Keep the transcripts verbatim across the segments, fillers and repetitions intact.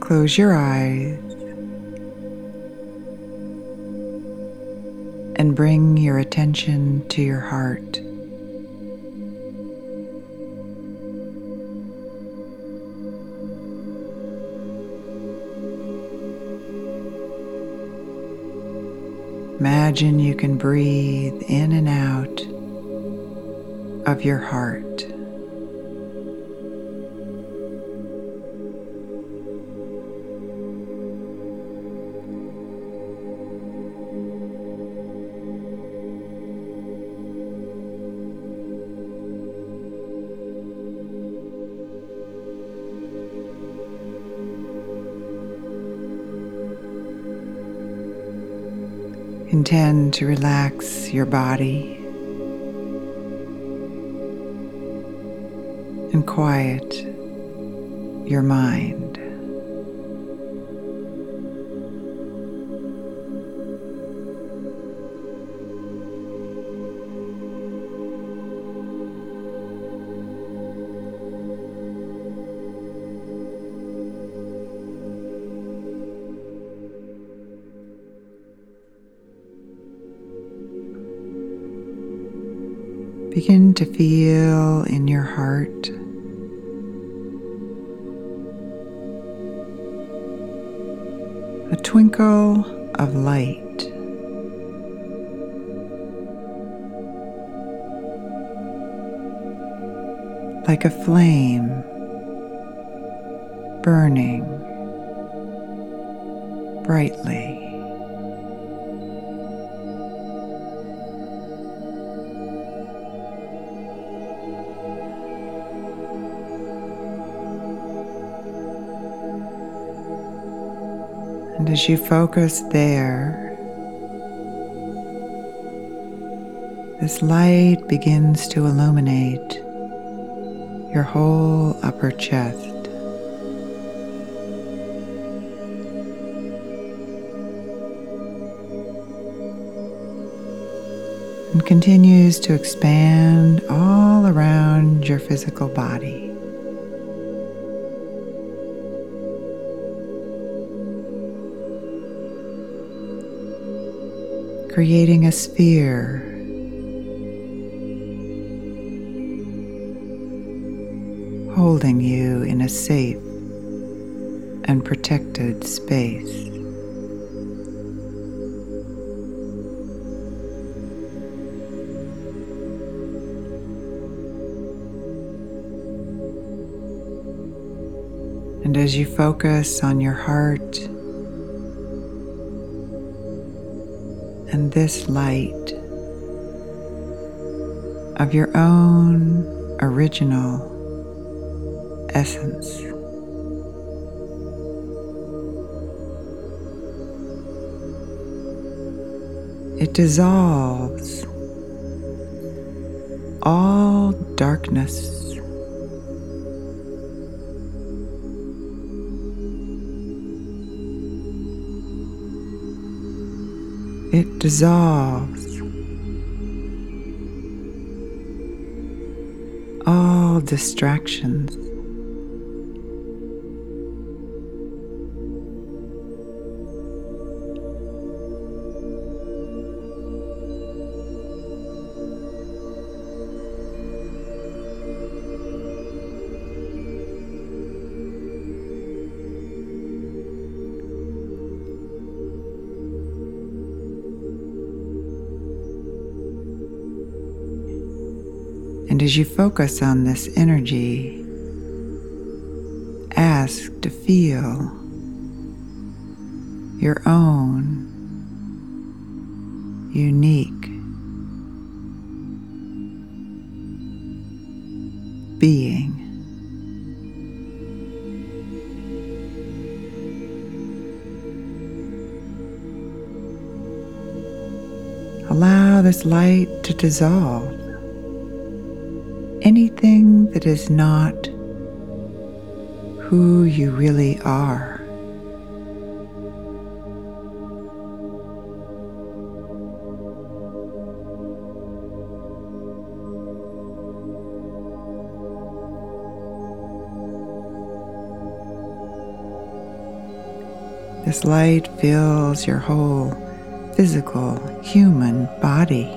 close your eyes and bring your attention to your heart. Imagine you can breathe in and out of your heart. Intend to relax your body and quiet your mind. Begin to feel in your heart a twinkle of light, like a flame burning brightly. And as you focus there, this light begins to illuminate your whole upper chest. And continues to expand all around your physical body. Creating a sphere holding you in a safe and protected space. And as you focus on your heart and this light of your own original essence, it dissolves all darkness. It dissolves all distractions. And as you focus on this energy, ask to feel your own unique being. Allow this light to dissolve anything that is not who you really are. This light fills your whole physical human body.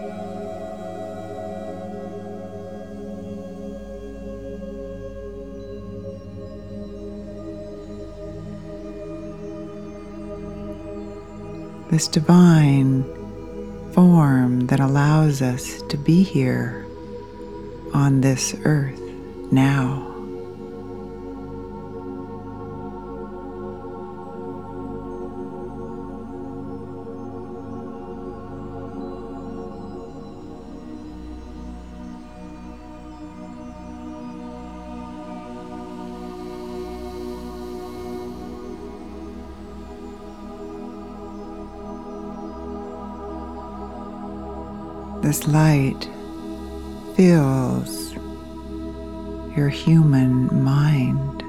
This divine form that allows us to be here on this earth now. This light fills your human mind.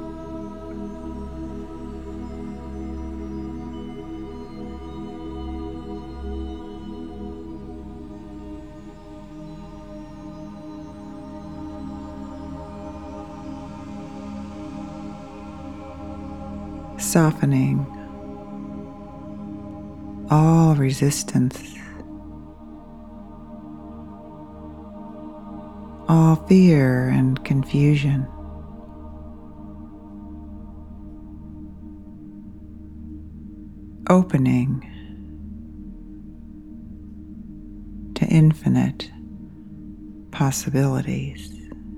Softening all resistance, all fear and confusion. Opening to infinite possibilities.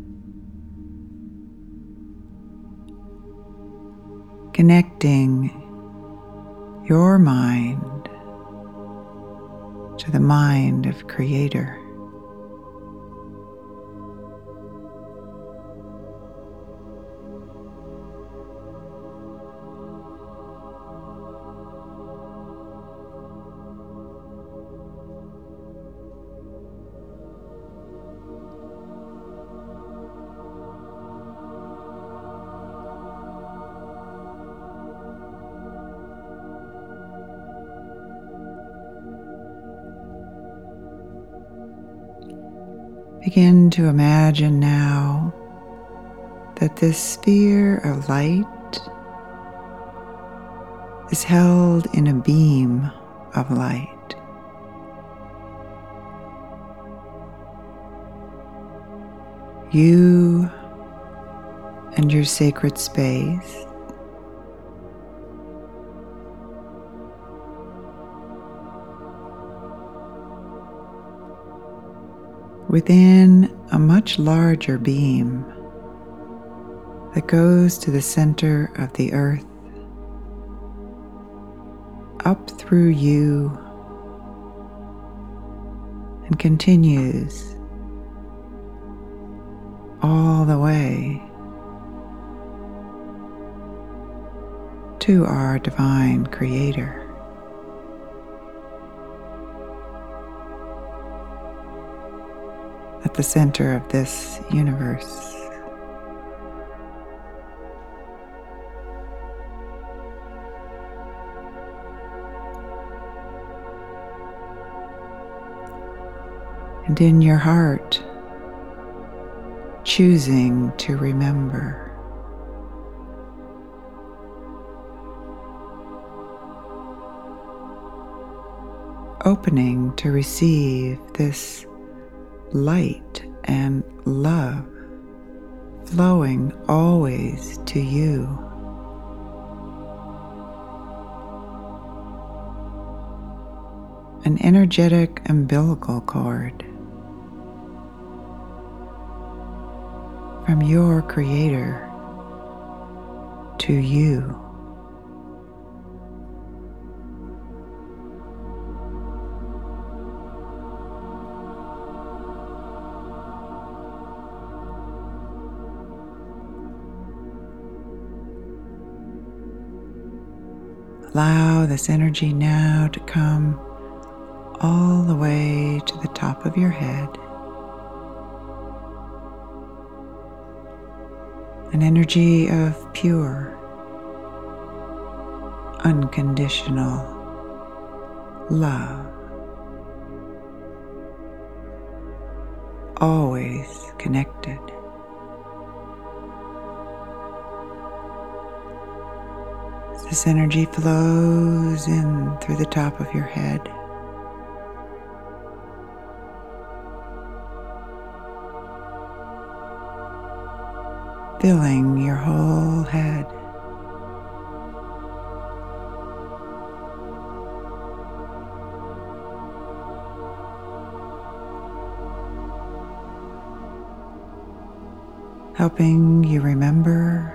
Connecting your mind to the mind of Creator. Begin to imagine now that this sphere of light is held in a beam of light. You and your sacred space within a much larger beam that goes to the center of the earth, up through you, and continues all the way to our divine Creator. At the center of this universe. And in your heart, choosing to remember. Opening to receive this light and love flowing always to you. An energetic umbilical cord from your Creator to you. Allow this energy now to come all the way to the top of your head. An energy of pure, unconditional love. Always connected. This energy flows in through the top of your head, filling your whole head. Helping you remember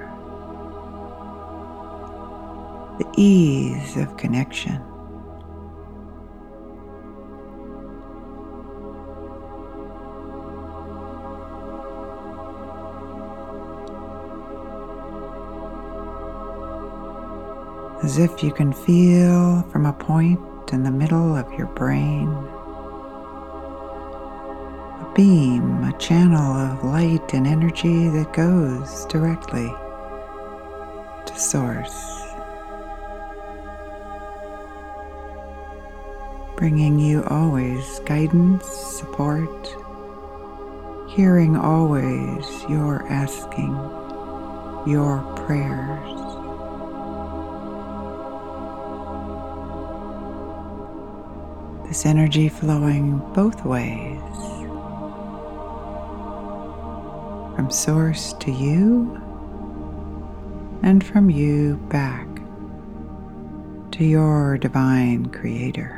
the ease of connection. As if you can feel from a point in the middle of your brain a beam, a channel of light and energy that goes directly to Source, bringing you always guidance, support, hearing always your asking, your prayers. This energy flowing both ways, from Source to you, and from you back to your divine Creator.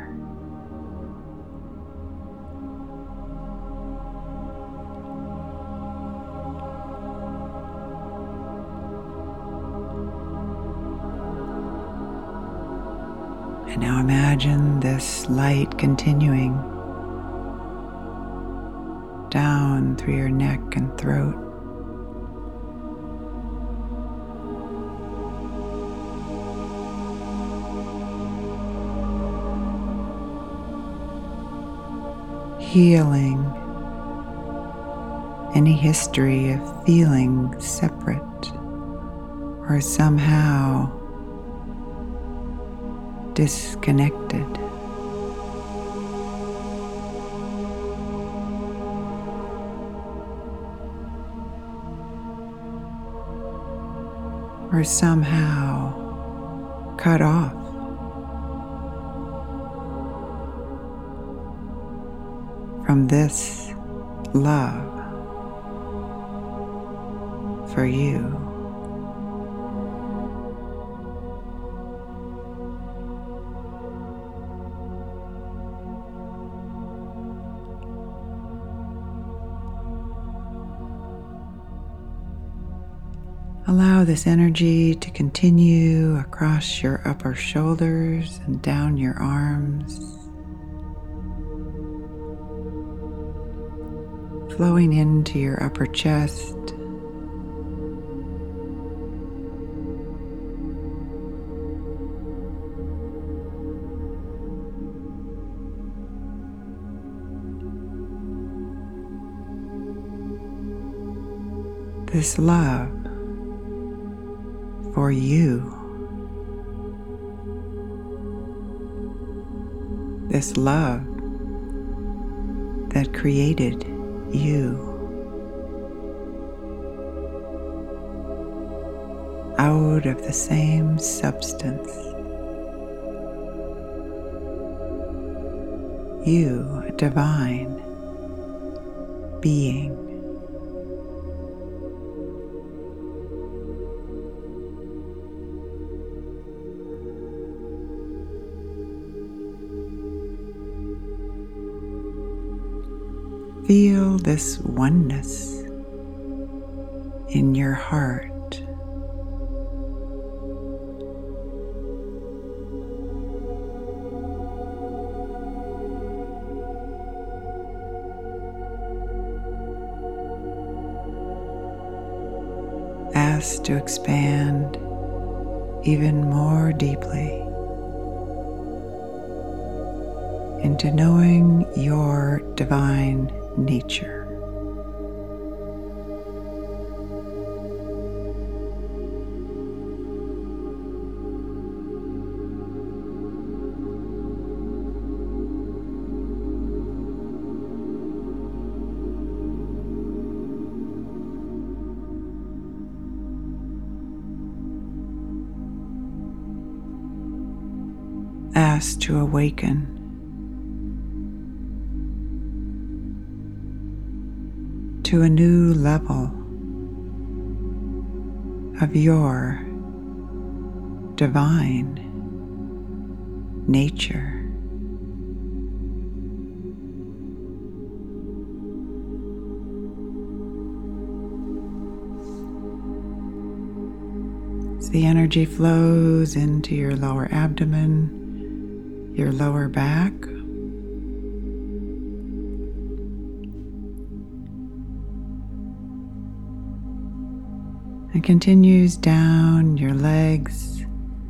And now imagine this light continuing down through your neck and throat, healing any history of feeling separate or somehow disconnected. Or somehow cut off from this love for you. Allow this energy to continue across your upper shoulders and down your arms, flowing into your upper chest, this love for you, this love that created you out of the same substance. You, a divine being. Feel this oneness in your heart. Ask to expand even more deeply into knowing your divine nature. asked to awaken to a new level of your divine nature. As the energy flows into your lower abdomen, your lower back, and continues down your legs,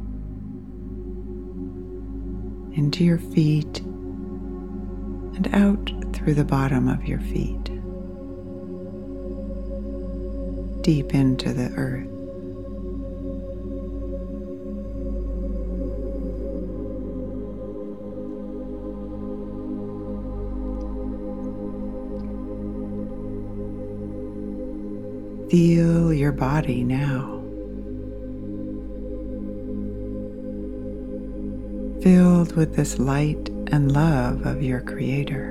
into your feet, and out through the bottom of your feet, deep into the earth. Feel your body now, filled with this light and love of your Creator.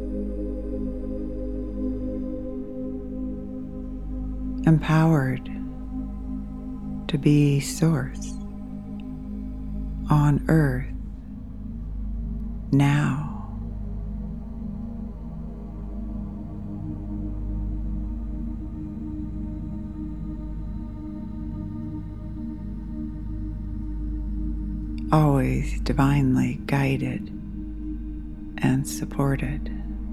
Empowered to be Source on earth now. Always divinely guided and supported.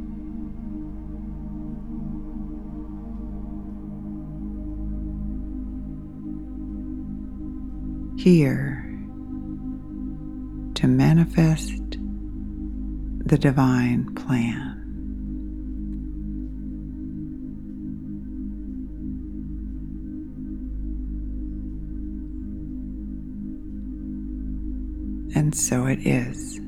Here to manifest the divine plan. And so it is.